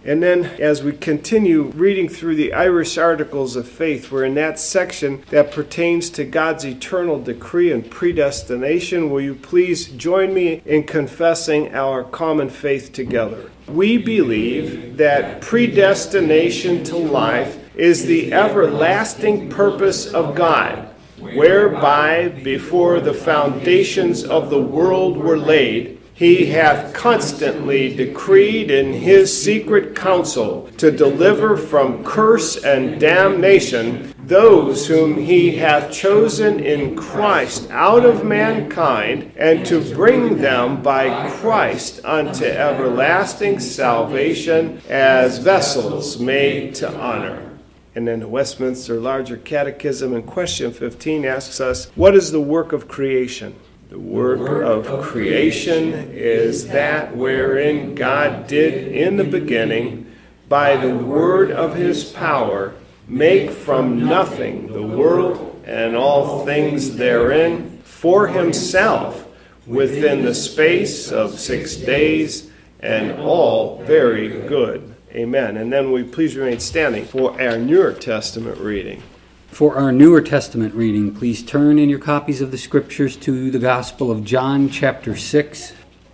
And then as we continue reading through the Irish Articles of Faith, we're in that section that pertains to God's eternal decree and predestination. Will you please join me in confessing our common faith together? We believe that predestination to life is the everlasting purpose of God, whereby before the foundations of the world were laid, He hath constantly decreed in his secret counsel to deliver from curse and damnation those whom he hath chosen in Christ out of mankind, and to bring them by Christ unto everlasting salvation as vessels made to honor. And then the Westminster Larger Catechism in question 15 asks us, what is the work of creation? The work of creation is that wherein God did in the beginning, by the word of his power, make from nothing the world and all things therein for himself within the space of 6 days, and all very good. Amen. And then we please remain standing for our Newer Testament reading. For our Newer Testament reading, please turn in your copies of the Scriptures to the Gospel of John chapter 6.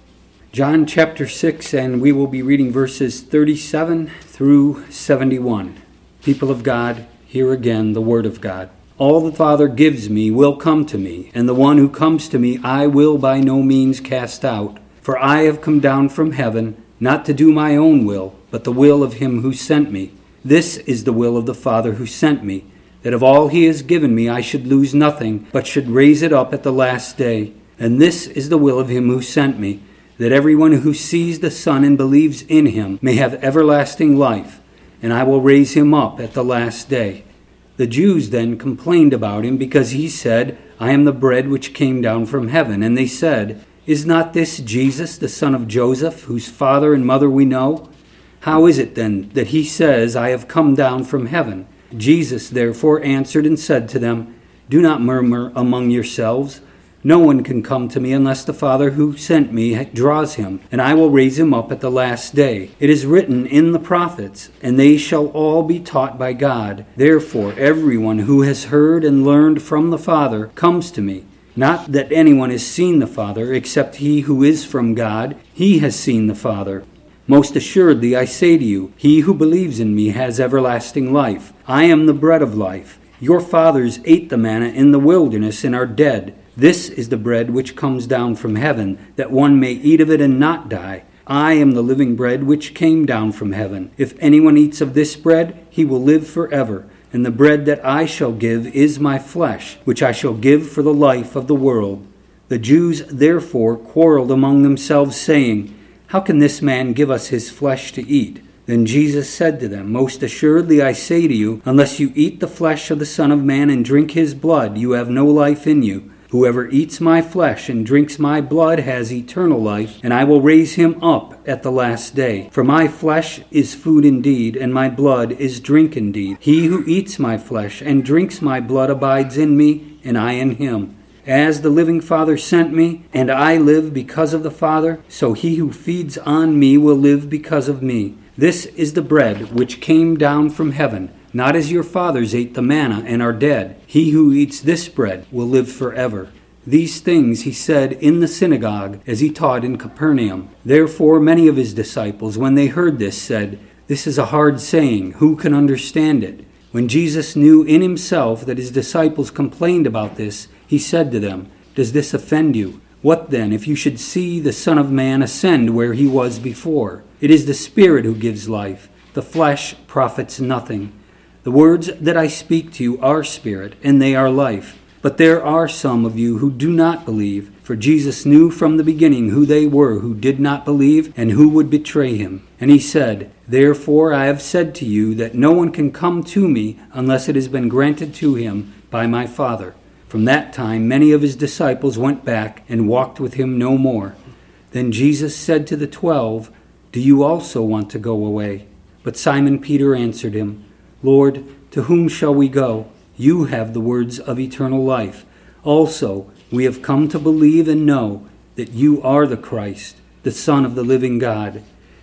John chapter 6, and we will be reading verses 37 through 71. People of God, hear again the Word of God. All the Father gives me will come to me, and the one who comes to me I will by no means cast out. For I have come down from heaven, not to do my own will, but the will of him who sent me. This is the will of the Father who sent me, that of all he has given me I should lose nothing, but should raise it up at the last day. And this is the will of him who sent me, that everyone who sees the Son and believes in him may have everlasting life, and I will raise him up at the last day. The Jews then complained about him, because he said, I am the bread which came down from heaven. And they said, Is not this Jesus, the son of Joseph, whose father and mother we know? How is it then that he says, I have come down from heaven? Jesus therefore answered and said to them, Do not murmur among yourselves. No one can come to me unless the Father who sent me draws him, and I will raise him up at the last day. It is written in the prophets, and they shall all be taught by God. Therefore everyone who has heard and learned from the Father comes to me. Not that anyone has seen the Father, except he who is from God. He has seen the Father. Most assuredly I say to you, he who believes in me has everlasting life. I am the bread of life. Your fathers ate the manna in the wilderness and are dead. This is the bread which comes down from heaven, that one may eat of it and not die. I am the living bread which came down from heaven. If anyone eats of this bread, he will live forever. And the bread that I shall give is my flesh, which I shall give for the life of the world. The Jews therefore quarreled among themselves, saying, How can this man give us his flesh to eat? Then Jesus said to them, Most assuredly I say to you, unless you eat the flesh of the Son of Man and drink his blood, you have no life in you. Whoever eats my flesh and drinks my blood has eternal life, and I will raise him up at the last day. For my flesh is food indeed, and my blood is drink indeed. He who eats my flesh and drinks my blood abides in me, and I in him. As the living Father sent me, and I live because of the Father, so he who feeds on me will live because of me. This is the bread which came down from heaven, not as your fathers ate the manna and are dead. He who eats this bread will live forever. These things he said in the synagogue as he taught in Capernaum. Therefore many of his disciples, when they heard this, said, This is a hard saying. Who can understand it? When Jesus knew in himself that his disciples complained about this, he said to them, Does this offend you? What then, if you should see the Son of Man ascend where he was before? It is the Spirit who gives life. The flesh profits nothing. The words that I speak to you are spirit, and they are life. But there are some of you who do not believe, for Jesus knew from the beginning who they were who did not believe and who would betray him. And he said, Therefore I have said to you that no one can come to me unless it has been granted to him by my Father. From that time many of his disciples went back and walked with him no more. Then Jesus said to the 12, Do you also want to go away? But Simon Peter answered him, Lord, to whom shall we go? You have the words of eternal life. Also, we have come to believe and know that you are the Christ, the Son of the living God.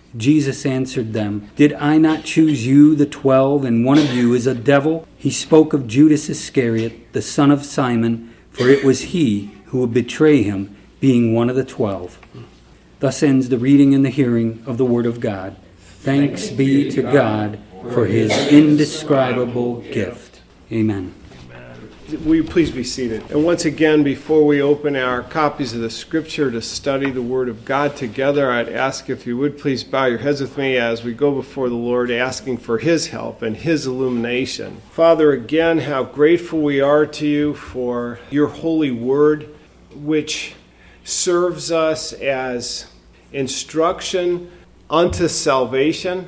Jesus answered them, "Did I not choose you, the 12, and one of you is a devil?" He spoke of Judas Iscariot, the son of Simon, for it was he who would betray him, being one of the 12. Thus ends the reading and the hearing of the Word of God. Thanks be to God for his indescribable gift. Amen. Will you please be seated? And once again, before we open our copies of the Scripture to study the Word of God together, I'd ask if you would please bow your heads with me as we go before the Lord, asking for His help and His illumination. Father, again, how grateful we are to you for your holy Word, which serves us as instruction unto salvation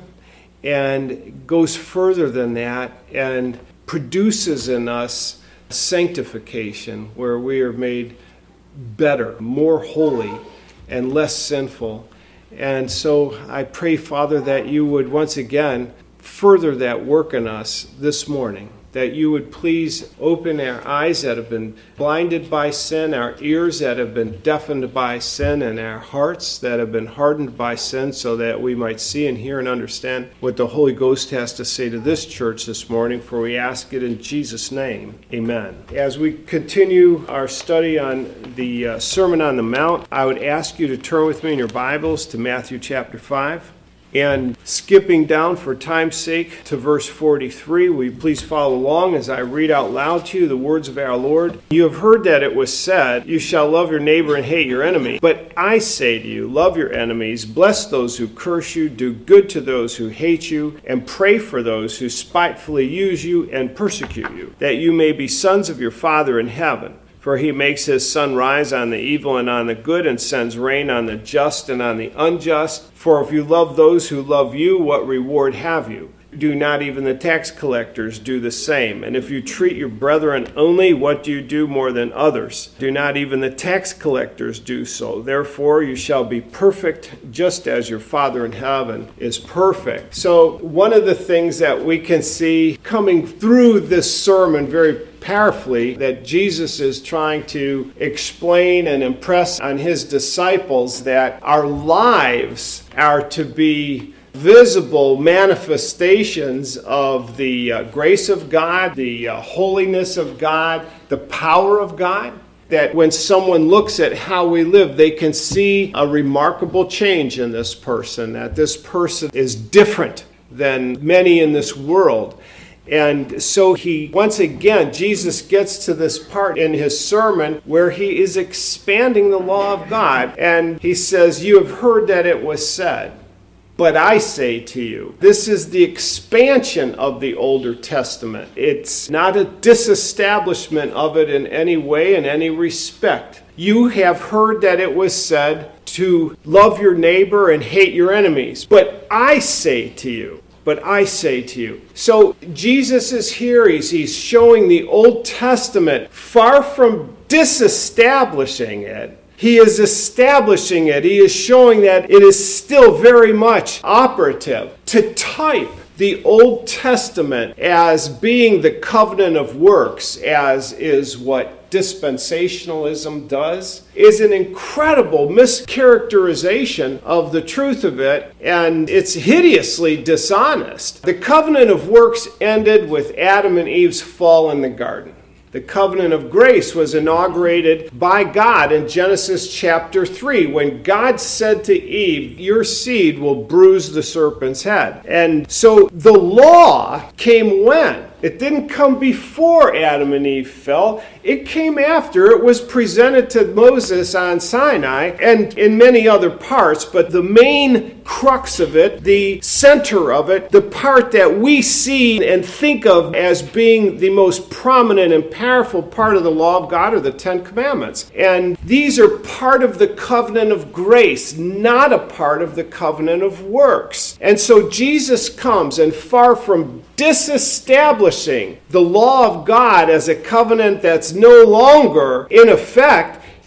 and goes further than that and produces in us sanctification, where we are made better, more holy, and less sinful. And so I pray, Father, that you would once again further that work in us this morning, that you would please open our eyes that have been blinded by sin, our ears that have been deafened by sin, and our hearts that have been hardened by sin, so that we might see and hear and understand what the Holy Ghost has to say to this church this morning, for we ask it in Jesus' name. Amen. As we continue our study on the Sermon on the Mount, I would ask you to turn with me in your Bibles to Matthew chapter 5. And skipping down for time's sake to verse 43, will you please follow along as I read out loud to you the words of our Lord. "You have heard that it was said, 'You shall love your neighbor and hate your enemy.' But I say to you, love your enemies, bless those who curse you, do good to those who hate you, and pray for those who spitefully use you and persecute you, that you may be sons of your Father in heaven. For he makes his sun rise on the evil and on the good, and sends rain on the just and on the unjust. For if you love those who love you, what reward have you? Do not even the tax collectors do the same? And if you treat your brethren only, what do you do more than others? Do not even the tax collectors do so? Therefore you shall be perfect, just as your Father in heaven is perfect." So one of the things that we can see coming through this sermon very powerfully, that Jesus is trying to explain and impress on his disciples, that our lives are to be visible manifestations of the grace of God, the holiness of God, the power of God. That when someone looks at how we live, they can see a remarkable change in this person, that this person is different than many in this world. And so once again, Jesus gets to this part in his sermon where he is expanding the law of God. And he says, "You have heard that it was said, but I say to you." This is the expansion of the Older Testament. It's not a disestablishment of it in any way, in any respect. "You have heard that it was said to love your neighbor and hate your enemies. But I say to you." But I say to you. So Jesus is here. He's showing the Old Testament, far from disestablishing it, he is establishing it. He is showing that it is still very much operative. To type the Old Testament as being the covenant of works, as is what dispensationalism does, is an incredible mischaracterization of the truth of it, and it's hideously dishonest. The covenant of works ended with Adam and Eve's fall in the garden. The covenant of grace was inaugurated by God in Genesis chapter 3 when God said to Eve, "Your seed will bruise the serpent's head." And so the law came when? It didn't come before Adam and Eve fell. It came after. It was presented to Moses on Sinai and in many other parts, but the main crux of it, the center of it, the part that we see and think of as being the most prominent and powerful part of the law of God are the Ten Commandments. And these are part of the covenant of grace, not a part of the covenant of works. And so Jesus comes, and far from disestablishing the law of God as a covenant that's no longer in effect,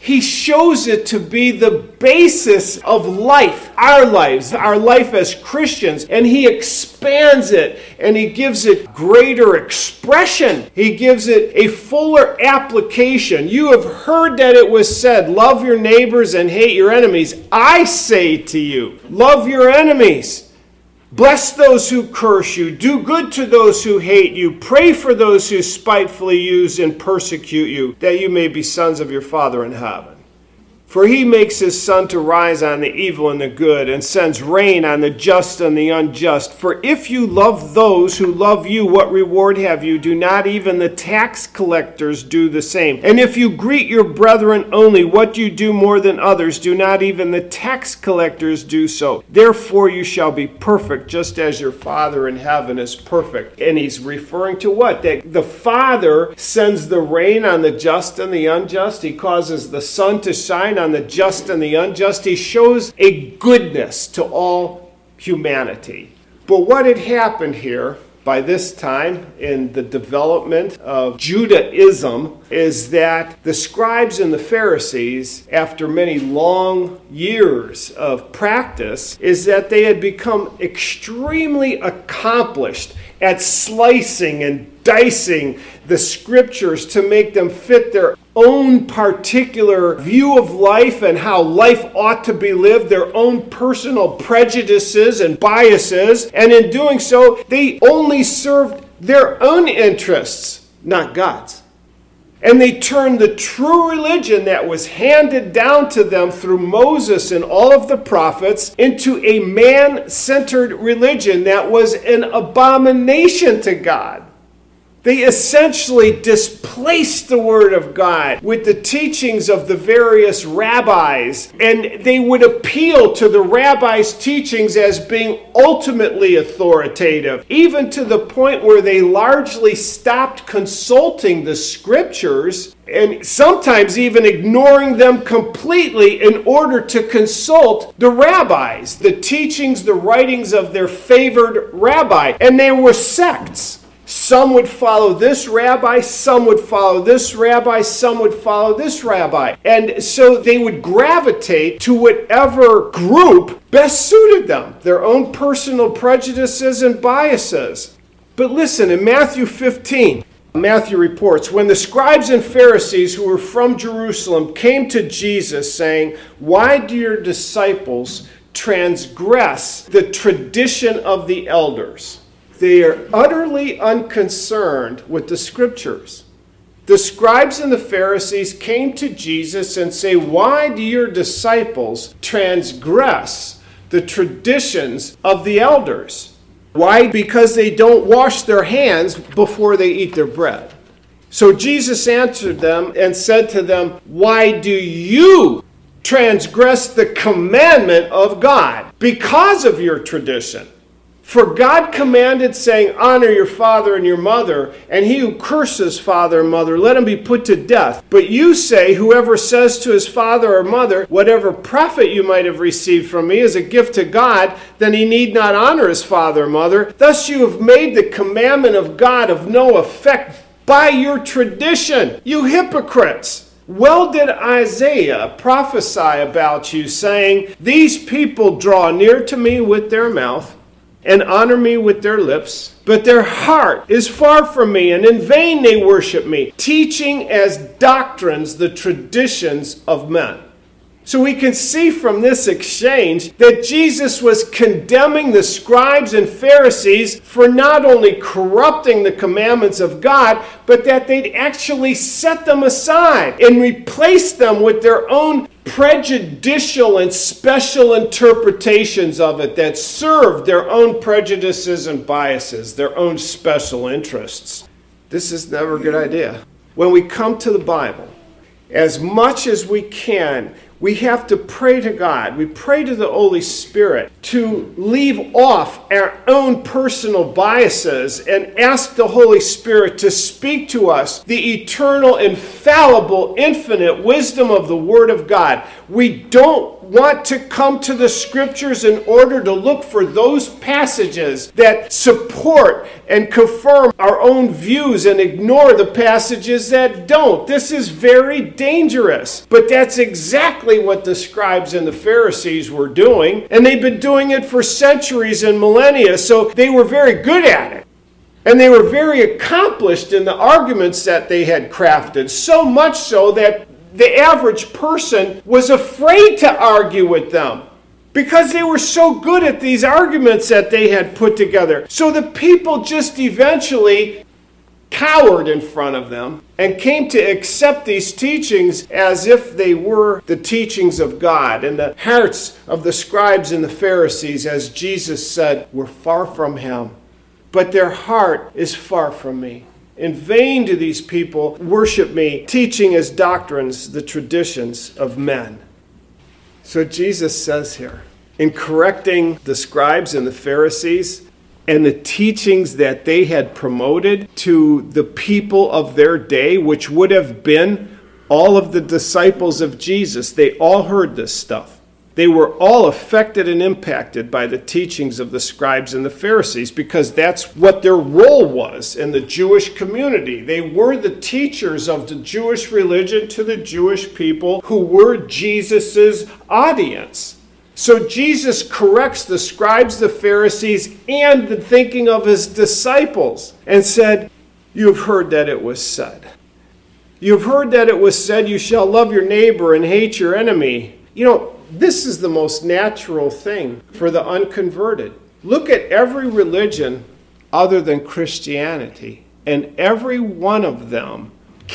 He shows it to be the basis of life, our life as Christians, and he expands it and he gives it greater expression. He gives it a fuller application. You have heard that it was said, love your neighbors and hate your enemies. I say to you, love your enemies. Bless those who curse you. Do good to those who hate you. Pray for those who spitefully use and persecute you, that you may be sons of your Father in heaven. For he makes his sun to rise on the evil and the good, and sends rain on the just and the unjust. For if you love those who love you, what reward have you? Do not even the tax collectors do the same? And if you greet your brethren only, what do you do more than others? Do not even the tax collectors do so? Therefore you shall be perfect, just as your Father in heaven is perfect. And he's referring to what? That the Father sends the rain on the just and the unjust. He causes the sun to shine on the just and the unjust. He shows a goodness to all humanity. But what had happened here by this time in the development of Judaism is that the scribes and the Pharisees, after many long years of practice, is that they had become extremely accomplished at slicing and dicing the scriptures to make them fit their own particular view of life and how life ought to be lived, their own personal prejudices and biases. And in doing so, they only served their own interests, not God's. And they turned the true religion that was handed down to them through Moses and all of the prophets into a man-centered religion that was an abomination to God. They essentially displaced the Word of God with the teachings of the various rabbis, and they would appeal to the rabbis' teachings as being ultimately authoritative, even to the point where they largely stopped consulting the Scriptures and sometimes even ignoring them completely in order to consult the rabbis, the teachings, the writings of their favored rabbi. And they were sects. Some would follow this rabbi, some would follow this rabbi, some would follow this rabbi. And so they would gravitate to whatever group best suited them, their own personal prejudices and biases. But listen, in Matthew 15, Matthew reports, when the scribes and Pharisees who were from Jerusalem came to Jesus saying, "Why do your disciples transgress the tradition of the elders?" They are utterly unconcerned with the Scriptures. The scribes and the Pharisees came to Jesus and say, "Why do your disciples transgress the traditions of the elders?" Why? Because they don't wash their hands before they eat their bread. So Jesus answered them and said to them, "Why do you transgress the commandment of God because of your tradition? For God commanded, saying, 'Honor your father and your mother,' and he who curses father and mother, let him be put to death. But you say, whoever says to his father or mother, 'Whatever profit you might have received from me is a gift to God,' then he need not honor his father or mother. Thus you have made the commandment of God of no effect by your tradition, you hypocrites. Well did Isaiah prophesy about you, saying, 'These people draw near to me with their mouth, and honor me with their lips, but their heart is far from me, and in vain they worship me, teaching as doctrines the traditions of men.'" So we can see from this exchange that Jesus was condemning the scribes and Pharisees for not only corrupting the commandments of God, but that they'd actually set them aside and replaced them with their own prejudicial and special interpretations of it that served their own prejudices and biases, their own special interests. This is never a good idea. When we come to the Bible, as much as we can, We have to pray to God. We pray to the Holy Spirit to leave off our own personal biases and ask the Holy Spirit to speak to us the eternal, infallible, infinite wisdom of the Word of God. We don't want to come to the Scriptures in order to look for those passages that support and confirm our own views and ignore the passages that don't. This is very dangerous. But that's exactly what the scribes and the Pharisees were doing, and they've been doing it for centuries and millennia, so they were very good at it. And they were very accomplished in the arguments that they had crafted, so much so that the average person was afraid to argue with them because they were so good at these arguments that they had put together. So the people just eventually cowered in front of them and came to accept these teachings as if they were the teachings of God. And the hearts of the scribes and the Pharisees, as Jesus said, were far from him. But their heart is far from me. In vain do these people worship me, teaching as doctrines the traditions of men. So Jesus says here, in correcting the scribes and the Pharisees and the teachings that they had promoted to the people of their day, which would have been all of the disciples of Jesus, they all heard this stuff. They were all affected and impacted by the teachings of the scribes and the Pharisees because that's what their role was in the Jewish community. They were the teachers of the Jewish religion to the Jewish people who were Jesus' audience. So Jesus corrects the scribes, the Pharisees, and the thinking of his disciples and said, "You've heard that it was said. You've heard that it was said, you shall love your neighbor and hate your enemy." This is the most natural thing for the unconverted. Look at every religion other than Christianity, and every one of them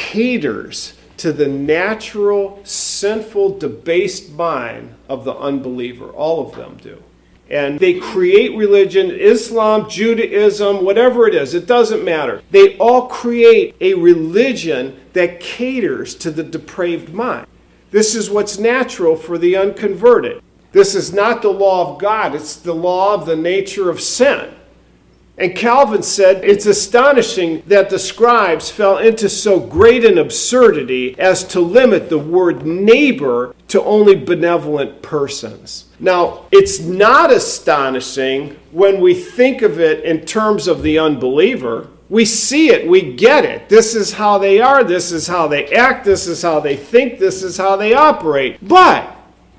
caters to the natural, sinful, debased mind of the unbeliever. All of them do. And they create religion, Islam, Judaism, whatever it is, it doesn't matter. They all create a religion that caters to the depraved mind. This is what's natural for the unconverted. This is not the law of God. It's the law of the nature of sin. And Calvin said, it's astonishing that the scribes fell into so great an absurdity as to limit the word neighbor to only benevolent persons. Now, it's not astonishing when we think of it in terms of the unbeliever. We see it, we get it. This is how they are, this is how they act, this is how they think, this is how they operate. But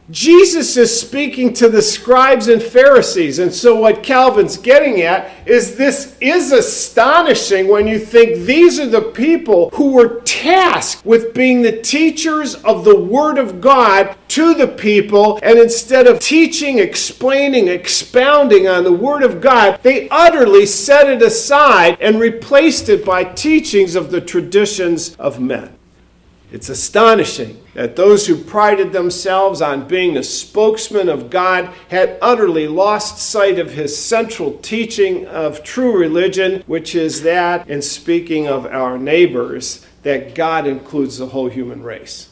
Jesus is speaking to the scribes and Pharisees. And so what Calvin's getting at is this is astonishing when you think these are the people who were tasked with being the teachers of the Word of God to the people. And instead of teaching, explaining, expounding on the Word of God, they utterly set it aside and replaced it by teachings of the traditions of men. It's astonishing that those who prided themselves on being the spokesman of God had utterly lost sight of his central teaching of true religion, which is that, in speaking of our neighbors, that God includes the whole human race.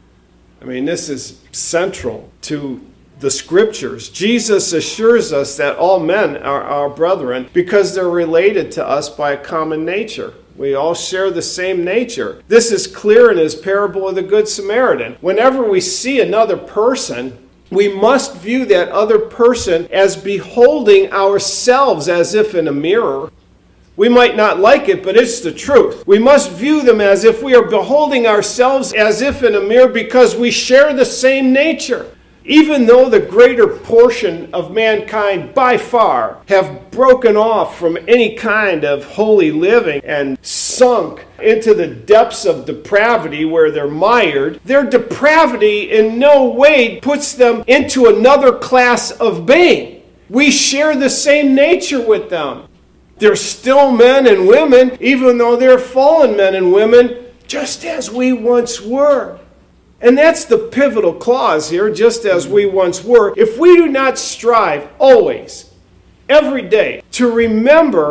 I mean, this is central to the Scriptures. Jesus assures us that all men are our brethren because they're related to us by a common nature. We all share the same nature. This is clear in his parable of the Good Samaritan. Whenever we see another person, we must view that other person as beholding ourselves as if in a mirror. We might not like it, but it's the truth. We must view them as if we are beholding ourselves as if in a mirror because we share the same nature. Even though the greater portion of mankind by far have broken off from any kind of holy living and sunk into the depths of depravity where they're mired, their depravity in no way puts them into another class of being. We share the same nature with them. They're still men and women, even though they're fallen men and women, just as we once were. And that's the pivotal clause here, just as we once were. If we do not strive always, every day, to remember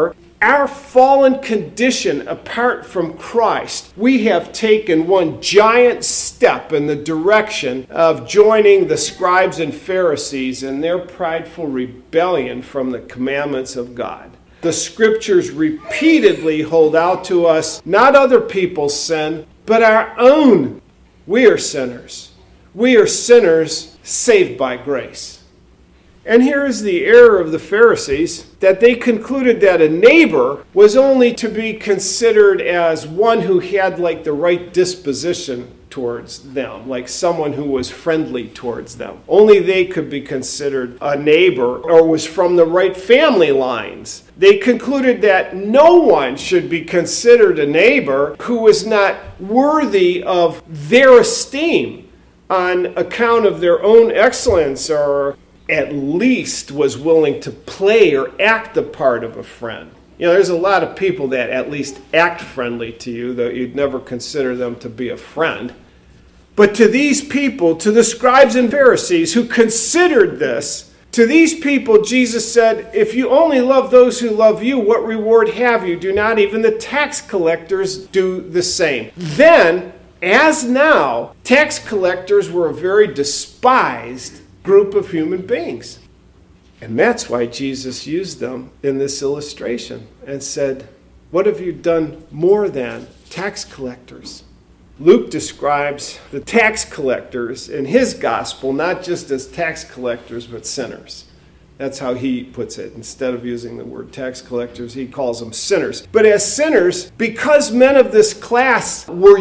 our fallen condition apart from Christ, we have taken one giant step in the direction of joining the scribes and Pharisees in their prideful rebellion from the commandments of God. The scriptures repeatedly hold out to us not other people's sin, but our own. We are sinners. We are sinners saved by grace. And here is the error of the Pharisees, that they concluded that a neighbor was only to be considered as one who had like the right disposition towards them, like someone who was friendly towards them. Only they could be considered a neighbor or was from the right family lines. They concluded that no one should be considered a neighbor who was not worthy of their esteem on account of their own excellence, or at least was willing to play or act the part of a friend. You know, there's a lot of people that at least act friendly to you, though you'd never consider them to be a friend. But to these people, to the scribes and Pharisees who considered this, to these people Jesus said, if you only love those who love you, what reward have you? Do not even the tax collectors do the same? Then, as now, tax collectors were a very despised group of human beings. And that's why Jesus used them in this illustration and said, what have you done more than tax collectors? Luke describes the tax collectors in his gospel not just as tax collectors, but sinners. That's how he puts it. Instead of using the word tax collectors, he calls them sinners. But as sinners, because men of this class were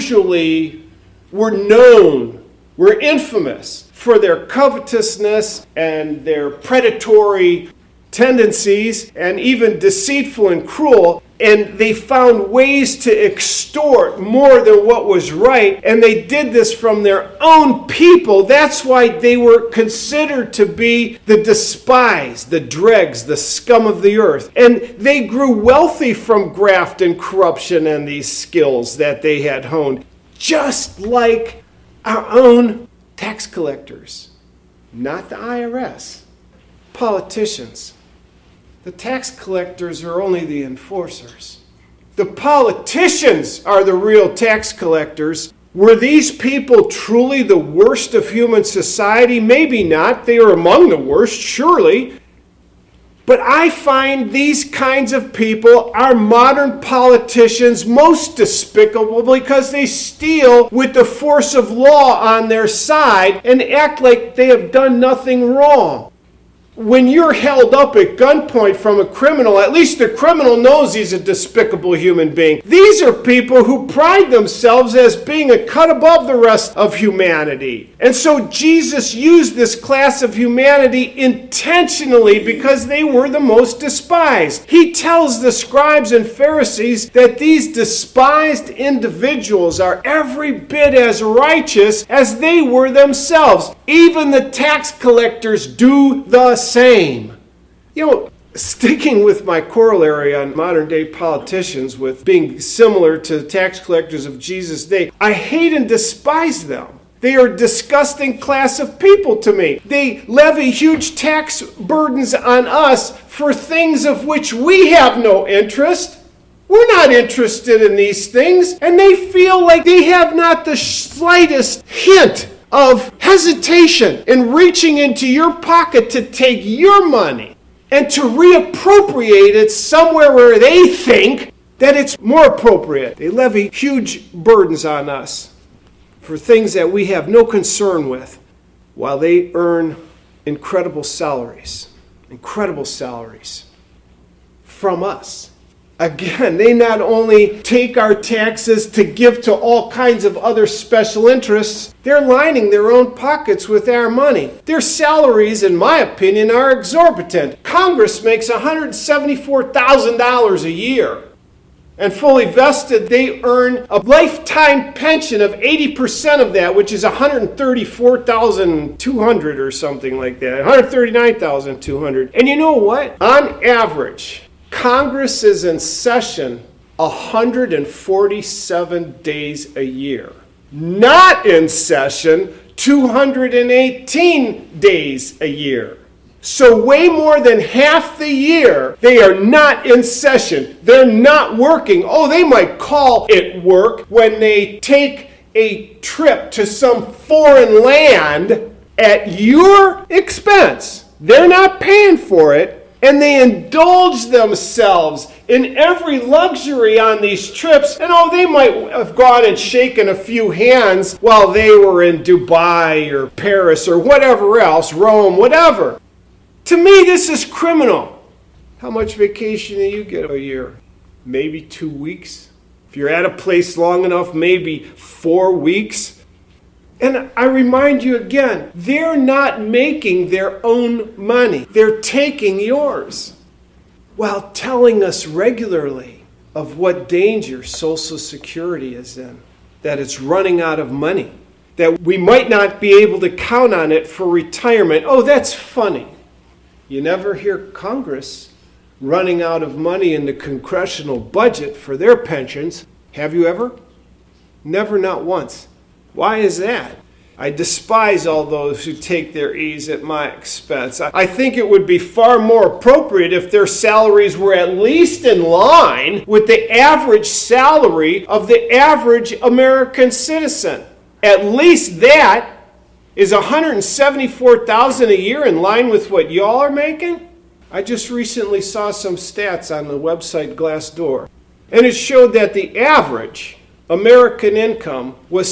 known, were infamous for their covetousness and their predatory tendencies, and even deceitful and cruel, and they found ways to extort more than what was right, and they did this from their own people. That's why they were considered to be the despised, the dregs, the scum of the earth. And they grew wealthy from graft and corruption and these skills that they had honed, just like our own tax collectors, not the IRS, politicians. The tax collectors are only the enforcers. The politicians are the real tax collectors. Were these people truly the worst of human society? Maybe not. They are among the worst, surely. But I find these kinds of people, our modern politicians, most despicable because they steal with the force of law on their side and act like they have done nothing wrong. When you're held up at gunpoint from a criminal, at least the criminal knows he's a despicable human being. These are people who pride themselves as being a cut above the rest of humanity. And so Jesus used this class of humanity intentionally because they were the most despised. He tells the scribes and Pharisees that these despised individuals are every bit as righteous as they were themselves. Even the tax collectors do the same. You know, sticking with my corollary on modern day politicians with being similar to the tax collectors of Jesus' day, I hate and despise them. They are a disgusting class of people to me. They levy huge tax burdens on us for things of which we have no interest. We're not interested in these things, and they feel like they have not the slightest hint of hesitation in reaching into your pocket to take your money and to reappropriate it somewhere where they think that it's more appropriate. They levy huge burdens on us for things that we have no concern with, while they earn incredible salaries from us. Again, they not only take our taxes to give to all kinds of other special interests, they're lining their own pockets with our money. Their salaries, in my opinion, are exorbitant. Congress makes $174,000 a year. And fully vested, they earn a lifetime pension of 80% of that, which is $134,200 or something like that, $139,200. And you know what? On average, Congress is in session 147 days a year. Not in session 218 days a year. So way more than half the year, they are not in session. They're not working. Oh, they might call it work when they take a trip to some foreign land at your expense. They're not paying for it. And they indulge themselves in every luxury on these trips. And they might have gone and shaken a few hands while they were in Dubai or Paris or whatever else, Rome, whatever. To me, this is criminal. How much vacation do you get a year? Maybe 2 weeks. If you're at a place long enough, maybe 4 weeks. And I remind you again, they're not making their own money. They're taking yours while telling us regularly of what danger Social Security is in, that it's running out of money, that we might not be able to count on it for retirement. Oh, that's funny. You never hear Congress running out of money in the congressional budget for their pensions. Have you ever? Never, not once. Why is that? I despise all those who take their ease at my expense. I think it would be far more appropriate if their salaries were at least in line with the average salary of the average American citizen. At least that is $174,000 a year, in line with what y'all are making. I just recently saw some stats on the website Glassdoor, and it showed that the average American income was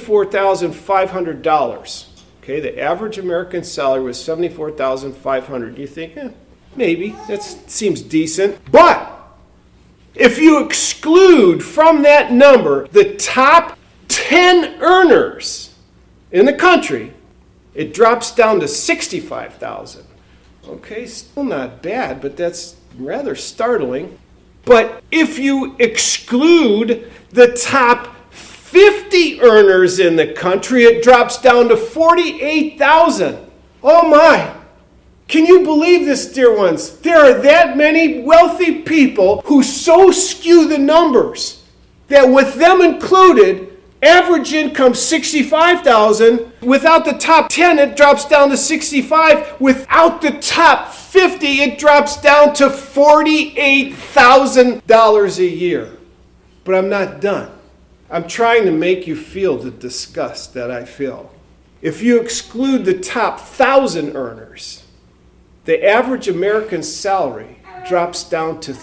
$74,500. Okay, the average American salary was $74,500. You think, maybe, that seems decent. But if you exclude from that number the top 10 earners in the country, it drops down to $65,000. Okay, still not bad, but that's rather startling. But if you exclude the top 50 earners in the country, it drops down to $48,000. Oh my! Can you believe this, dear ones? There are that many wealthy people who so skew the numbers that with them included, average income $65,000. Without the top 10, it drops down to $65,000. Without the top 50, it drops down to $48,000 a year. But I'm not done. I'm trying to make you feel the disgust that I feel. If you exclude the top 1,000 earners, the average American salary drops down to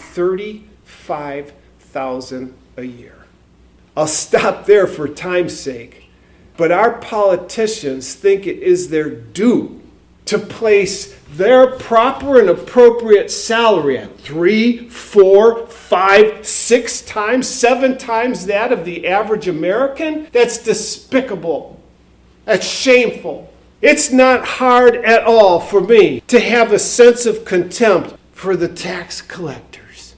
$35,000 a year. I'll stop there for time's sake. But our politicians think it is their due to place their proper and appropriate salary at 3, 4, 5, 6 times, 7 times that of the average American. That's despicable. That's shameful. It's not hard at all for me to have a sense of contempt for the tax collectors.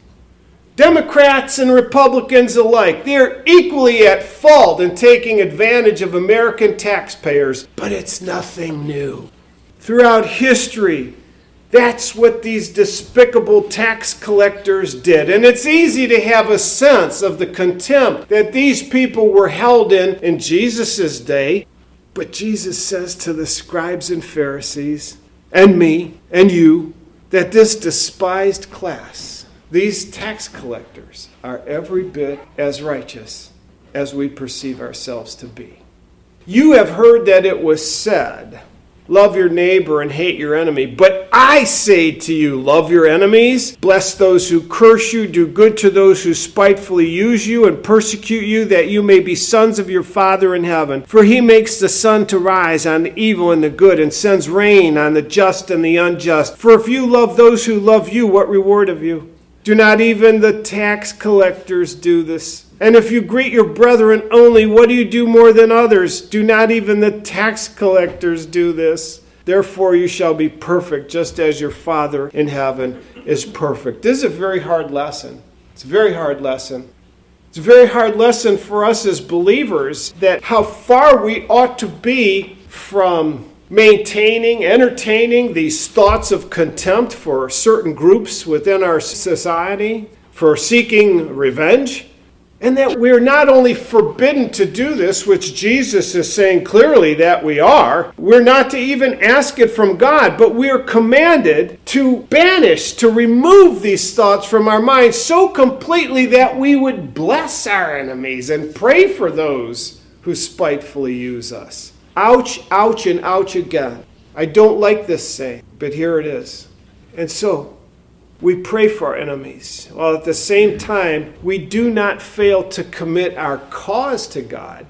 Democrats and Republicans alike, they're equally at fault in taking advantage of American taxpayers, but it's nothing new. Throughout history, that's what these despicable tax collectors did. And it's easy to have a sense of the contempt that these people were held in Jesus' day. But Jesus says to the scribes and Pharisees, and me, and you, that this despised class, these tax collectors, are every bit as righteous as we perceive ourselves to be. You have heard that it was said, love your neighbor and hate your enemy. But I say to you, love your enemies, bless those who curse you, do good to those who spitefully use you and persecute you, that you may be sons of your Father in heaven. For he makes the sun to rise on the evil and the good, and sends rain on the just and the unjust. For if you love those who love you, what reward have you? Do not even the tax collectors do this? And if you greet your brethren only, what do you do more than others? Do not even the tax collectors do this? Therefore you shall be perfect, just as your Father in heaven is perfect. This is a very hard lesson. It's a very hard lesson. It's a very hard lesson for us as believers, that how far we ought to be from maintaining, entertaining these thoughts of contempt for certain groups within our society, for seeking revenge. And that we're not only forbidden to do this, which Jesus is saying clearly that we are, we're not to even ask it from God, but we are commanded to banish, to remove these thoughts from our minds so completely that we would bless our enemies and pray for those who spitefully use us. Ouch, ouch, and ouch again. I don't like this saying, but here it is. And so, we pray for our enemies, while at the same time, we do not fail to commit our cause to God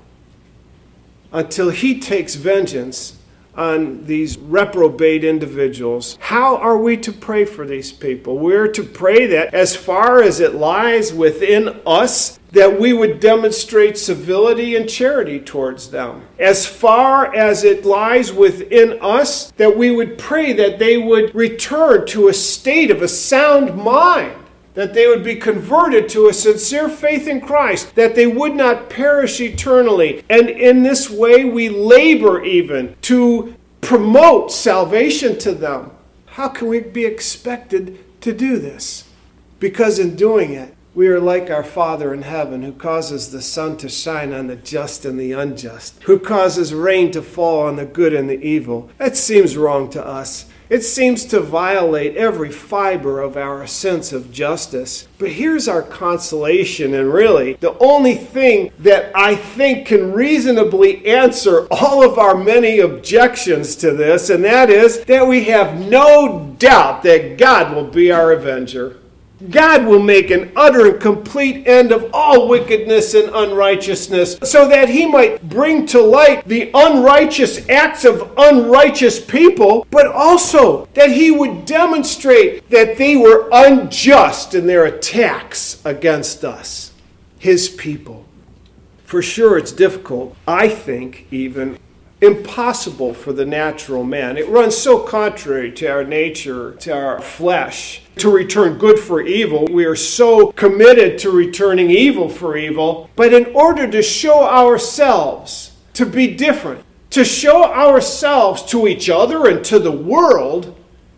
until He takes vengeance on these reprobate individuals. How are we to pray for these people? We're to pray that as far as it lies within us, that we would demonstrate civility and charity towards them. As far as it lies within us, that we would pray that they would return to a state of a sound mind, that they would be converted to a sincere faith in Christ, that they would not perish eternally. And in this way, we labor even to promote salvation to them. How can we be expected to do this? Because in doing it, we are like our Father in heaven, who causes the sun to shine on the just and the unjust, who causes rain to fall on the good and the evil. That seems wrong to us. It seems to violate every fiber of our sense of justice. But here's our consolation, and really the only thing that I think can reasonably answer all of our many objections to this, and that is that we have no doubt that God will be our avenger. God will make an utter and complete end of all wickedness and unrighteousness, so that He might bring to light the unrighteous acts of unrighteous people, but also that He would demonstrate that they were unjust in their attacks against us, His people. For sure it's difficult, I think even impossible for the natural man. It runs so contrary to our nature, to our flesh, to return good for evil. We are so committed to returning evil for evil. But in order to show ourselves to be different, to show ourselves to each other and to the world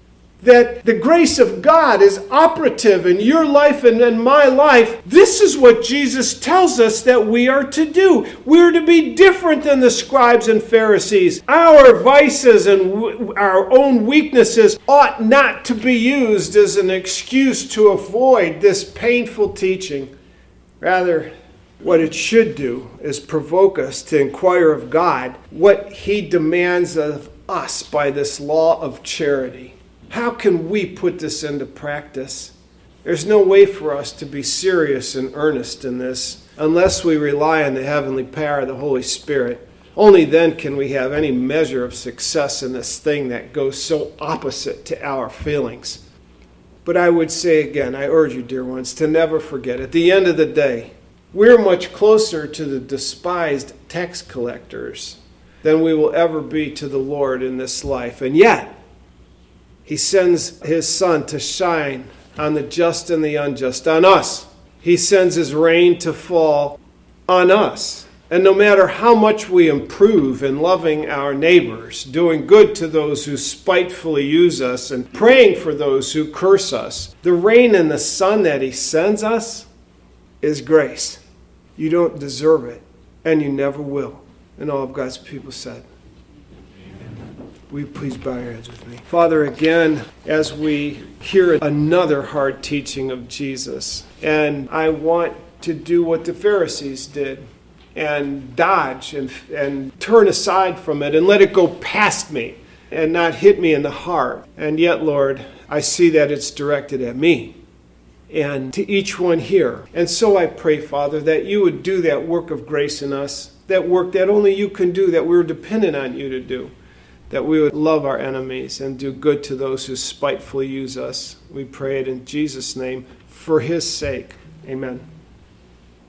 that the grace of God is operative in your life and in my life, this is what Jesus tells us that we are to do. We're to be different than the scribes and Pharisees. Our vices and our own weaknesses ought not to be used as an excuse to avoid this painful teaching. Rather, what it should do is provoke us to inquire of God what He demands of us by this law of charity. How can we put this into practice? There's no way for us to be serious and earnest in this unless we rely on the heavenly power of the Holy Spirit. Only then can we have any measure of success in this thing that goes so opposite to our feelings. But I would say again, I urge you, dear ones, to never forget, at the end of the day, we're much closer to the despised tax collectors than we will ever be to the Lord in this life. And yet, He sends His sun to shine on the just and the unjust, on us. He sends His rain to fall on us. And no matter how much we improve in loving our neighbors, doing good to those who spitefully use us, and praying for those who curse us, the rain and the sun that He sends us is grace. You don't deserve it, and you never will. And all of God's people said, will you please bow your heads with me? Father, again, as we hear another hard teaching of Jesus, and I want to do what the Pharisees did, and dodge and turn aside from it and let it go past me and not hit me in the heart. And yet, Lord, I see that it's directed at me and to each one here. And so I pray, Father, that you would do that work of grace in us, that work that only you can do, that we're dependent on you to do. That we would love our enemies and do good to those who spitefully use us. We pray it in Jesus' name for His sake. Amen.